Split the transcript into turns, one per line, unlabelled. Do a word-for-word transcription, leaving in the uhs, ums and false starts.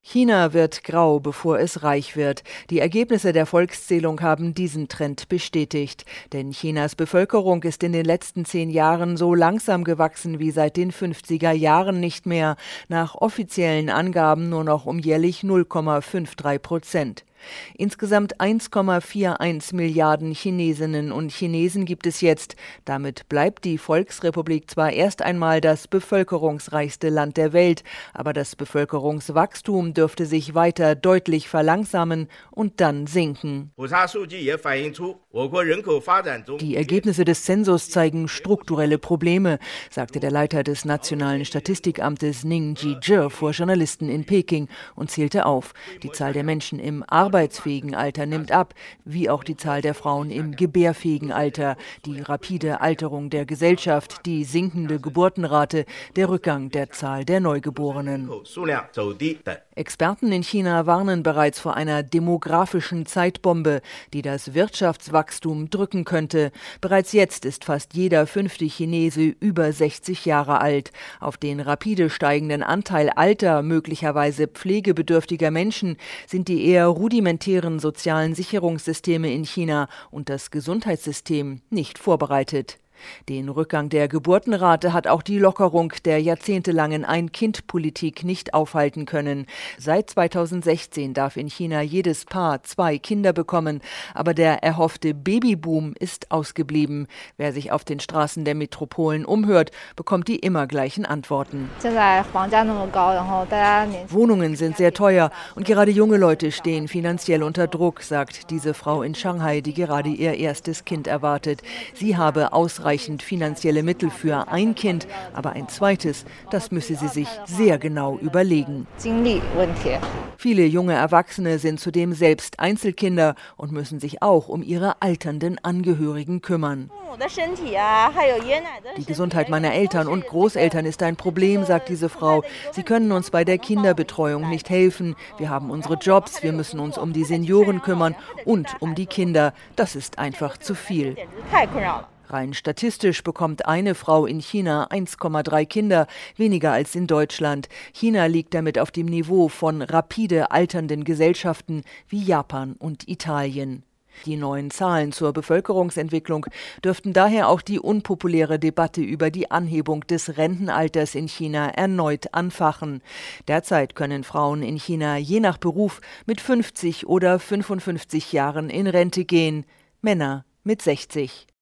China wird grau, bevor es reich wird. Die Ergebnisse der Volkszählung haben diesen Trend bestätigt. Denn Chinas Bevölkerung ist in den letzten zehn Jahren so langsam gewachsen wie seit den fünfziger Jahren nicht mehr. Nach offiziellen Angaben nur noch um jährlich null Komma drei Prozent. Insgesamt eins Komma einundvierzig Milliarden Chinesinnen und Chinesen gibt es jetzt. Damit bleibt die Volksrepublik zwar erst einmal das bevölkerungsreichste Land der Welt, aber das Bevölkerungswachstum dürfte sich weiter deutlich verlangsamen und dann sinken. Die Ergebnisse des Zensus zeigen strukturelle Probleme, sagte der Leiter des Nationalen Statistikamtes Ning Jizhe vor Journalisten in Peking und zählte auf. Die Zahl der Menschen im arbeitsfähigen Alter nimmt ab, wie auch die Zahl der Frauen im gebärfähigen Alter, die rapide Alterung der Gesellschaft, die sinkende Geburtenrate, der Rückgang der Zahl der Neugeborenen. Experten in China warnen bereits vor einer demografischen Zeitbombe, die das Wirtschaftswachstum drücken könnte. Bereits jetzt ist fast jeder fünfte Chinese über sechzig Jahre alt. Auf den rapide steigenden Anteil alter, möglicherweise pflegebedürftiger Menschen sind die eher rudimentären sozialen Sicherungssysteme in China und das Gesundheitssystem nicht vorbereitet. Den Rückgang der Geburtenrate hat auch die Lockerung der jahrzehntelangen Ein-Kind-Politik nicht aufhalten können. Seit zweitausendsechzehn darf in China jedes Paar zwei Kinder bekommen, aber der erhoffte Babyboom ist ausgeblieben. Wer sich auf den Straßen der Metropolen umhört, bekommt die immer gleichen Antworten. Wohnungen sind sehr teuer und gerade junge Leute stehen finanziell unter Druck, sagt diese Frau in Shanghai, die gerade ihr erstes Kind erwartet. Sie habe ausreichend Ausreichend finanzielle Mittel für ein Kind, aber ein zweites, das müsse sie sich sehr genau überlegen. Viele junge Erwachsene sind zudem selbst Einzelkinder und müssen sich auch um ihre alternden Angehörigen kümmern. Die Gesundheit meiner Eltern und Großeltern ist ein Problem, sagt diese Frau. Sie können uns bei der Kinderbetreuung nicht helfen. Wir haben unsere Jobs, wir müssen uns um die Senioren kümmern und um die Kinder. Das ist einfach zu viel. Rein statistisch bekommt eine Frau in China eins Komma drei Kinder, weniger als in Deutschland. China liegt damit auf dem Niveau von rapide alternden Gesellschaften wie Japan und Italien. Die neuen Zahlen zur Bevölkerungsentwicklung dürften daher auch die unpopuläre Debatte über die Anhebung des Rentenalters in China erneut anfachen. Derzeit können Frauen in China je nach Beruf mit fünfzig oder fünfundfünfzig Jahren in Rente gehen, Männer mit sechzig.